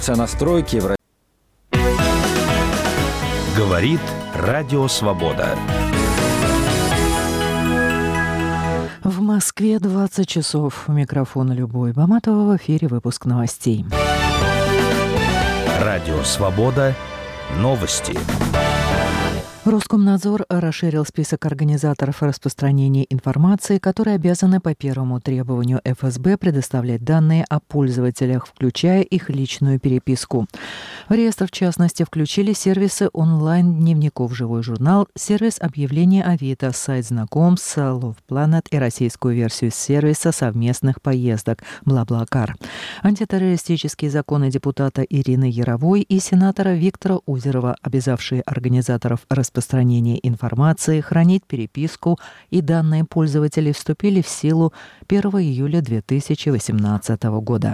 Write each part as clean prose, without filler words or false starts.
Настройки в... Говорит Радио Свобода. В Москве 20 часов. У микрофона Любовь Баматова, в эфире выпуск новостей. Радио Свобода. Новости. Роскомнадзор расширил список организаторов распространения информации, которые обязаны по первому требованию ФСБ предоставлять данные о пользователях, включая их личную переписку. В реестр, в частности, включили сервисы онлайн-дневников «Живой журнал», сервис объявления Авито, сайт знакомств, Love Planet и российскую версию сервиса совместных поездок «Блаблакар». Антитеррористические законы депутата Ирины Яровой и сенатора Виктора Озерова, обязавшие организаторов распространения информации хранить переписку и данные пользователей, вступили в силу 1 июля 2018 года.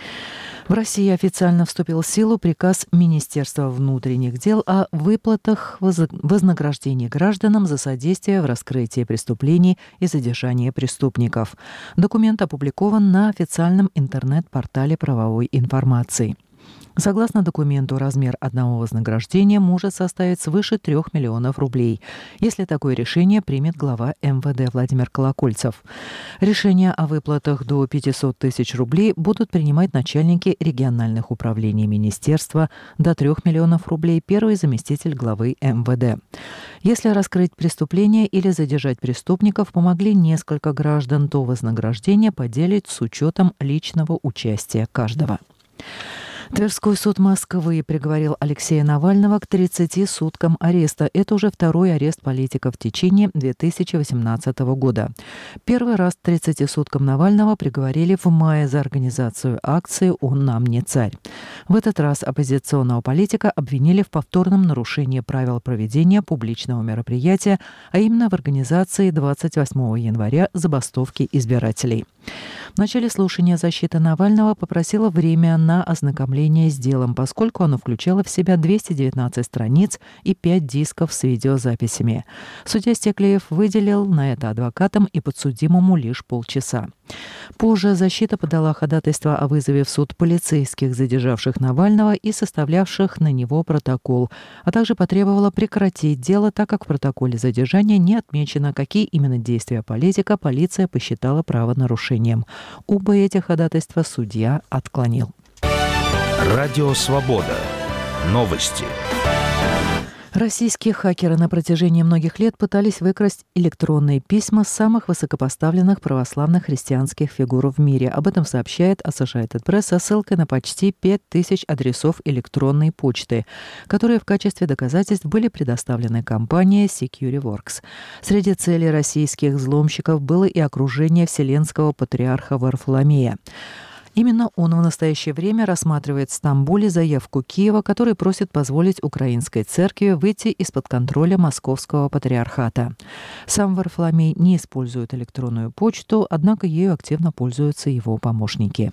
В России официально вступил в силу приказ Министерства внутренних дел о выплатах вознаграждений гражданам за содействие в раскрытии преступлений и задержании преступников. Документ опубликован на официальном интернет-портале правовой информации. Согласно документу, размер одного вознаграждения может составить свыше 3 миллионов рублей, если такое решение примет глава МВД Владимир Колокольцев. Решения о выплатах до 500 тысяч рублей будут принимать начальники региональных управлений министерства, до 3 миллионов рублей первый заместитель главы МВД. Если раскрыть преступление или задержать преступников помогли несколько граждан, то вознаграждение поделить с учетом личного участия каждого. Тверской суд Москвы приговорил Алексея Навального к 30 суткам ареста. Это уже второй арест политика в течение 2018 года. Первый раз 30 суткам Навального приговорили в мае за организацию акции «Он нам не царь». В этот раз оппозиционного политика обвинили в повторном нарушении правил проведения публичного мероприятия, а именно в организации 28 января забастовки избирателей. В начале слушания защита Навального попросила время на ознакомление с делом, поскольку оно включало в себя 219 страниц и 5 дисков с видеозаписями. Судья Стеклеев выделил на это адвокатам и подсудимому лишь полчаса. Позже защита подала ходатайство о вызове в суд полицейских, задержавших Навального и составлявших на него протокол, а также потребовала прекратить дело, так как в протоколе задержания не отмечено, какие именно действия политика полиция посчитала правонарушением. Оба эти ходатайства судья отклонил. Радио Свобода. Новости. Российские хакеры на протяжении многих лет пытались выкрасть электронные письма самых высокопоставленных православных христианских фигур в мире. Об этом сообщает Associated Press со ссылкой на почти 5000 адресов электронной почты, которые в качестве доказательств были предоставлены компанией SecureWorks. Среди целей российских взломщиков было и окружение Вселенского патриарха Варфоломея. Именно он в настоящее время рассматривает в Стамбуле заявку Киева, который просит позволить украинской церкви выйти из-под контроля Московского патриархата. Сам Варфоломей не использует электронную почту, однако ею активно пользуются его помощники.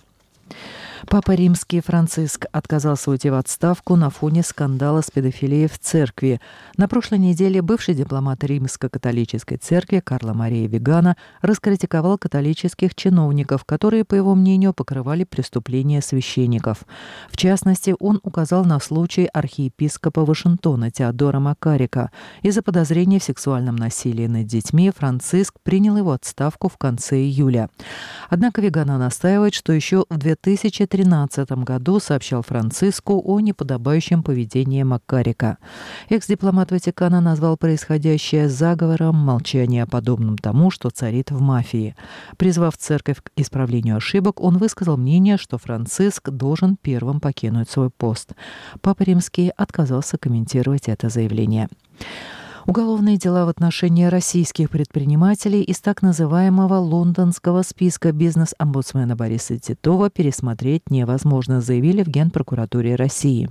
Папа Римский Франциск отказался уйти в отставку на фоне скандала с педофилией в церкви. На прошлой неделе бывший дипломат Римско-католической церкви Карло Мария Вигано раскритиковал католических чиновников, которые, по его мнению, покрывали преступления священников. В частности, он указал на случай архиепископа Вашингтона Теодора Макарика. Из-за подозрений в сексуальном насилии над детьми Франциск принял его отставку в конце июля. Однако Вигано настаивает, что еще в 2013 году сообщал Франциску о неподобающем поведении Макарика. Экс-дипломат Ватикана назвал происходящее заговором, молчание подобным тому, что царит в мафии. Призвав церковь к исправлению ошибок, он высказал мнение, что Франциск должен первым покинуть свой пост. Папа Римский отказался комментировать это заявление. Уголовные дела в отношении российских предпринимателей из так называемого лондонского списка бизнес-омбудсмена Бориса Титова пересмотреть невозможно, заявили в Генпрокуратуре России.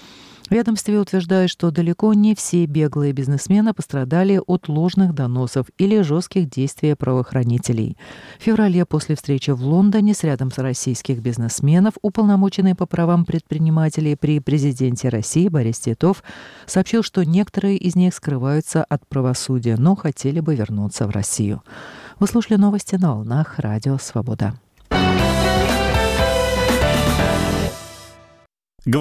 В ведомстве утверждают, что далеко не все беглые бизнесмены пострадали от ложных доносов или жестких действий правоохранителей. В феврале после встречи в Лондоне с рядом российских бизнесменов уполномоченный по правам предпринимателей при президенте России Борис Титов сообщил, что некоторые из них скрываются от правосудия, но хотели бы вернуться в Россию. Вы слушали новости на волнах Радио Свобода.